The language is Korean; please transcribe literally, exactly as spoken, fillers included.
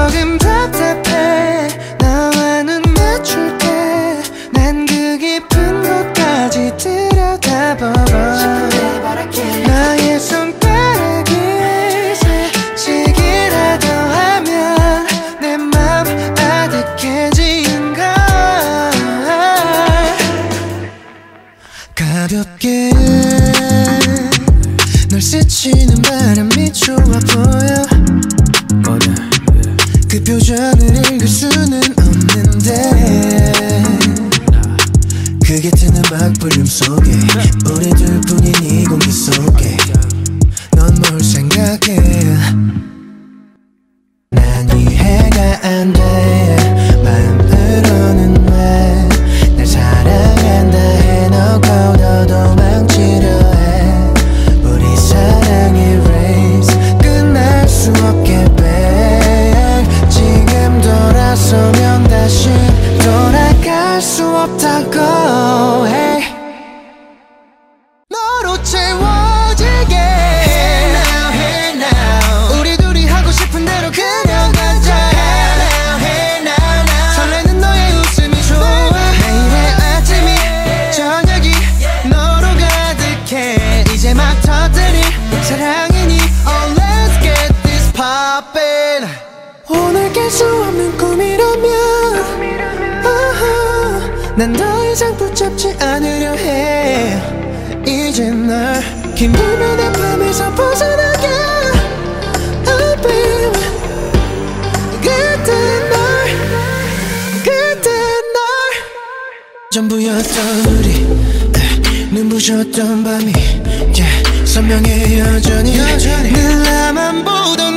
조금 답답해. 너와 눈 맞출게. 난 그 깊은 곳까지 들여다보고 나의 손가락이 스치기라도 하면 내 맘 아득해지는 걸. 가볍게 널 스치는 바람이 좋아 보여. 그 표정을 읽을 수는 없는데 그게 트는 박불름 속에 우리 둘뿐인 이 공기 속에 넌 뭘 생각해. 난 이해가 안 돼. 마음으로는 왜 날 사랑한다 해놓고 너 도망치려 해. 우리 사랑의 race 끝날 수 없게 babe. 지금 돌아서면 다시 돌아갈 수 없다고 해. 너로 채워지게 Hey now, hey now. 우리 둘이 하고 싶은 대로 그냥 가자 Hey now, hey now, now. 설레는 너의 웃음이 좋아. 매일의 아침이 저녁이 너로 가득해. 이제 막 터뜨릴 사랑이니 Oh let's get this poppin'. 오늘 깰 수 없는 꿈이라면 uh-huh. 난 더 이상 붙잡지 않으려 해. 이제 널 힘들면 내 밤에서 벗어나게 Oh baby. 그때 널 그때 널 전부였던 우리 눈부셨던 밤이 yeah. 선명해 여전히, 여전히. 늘 나만 보던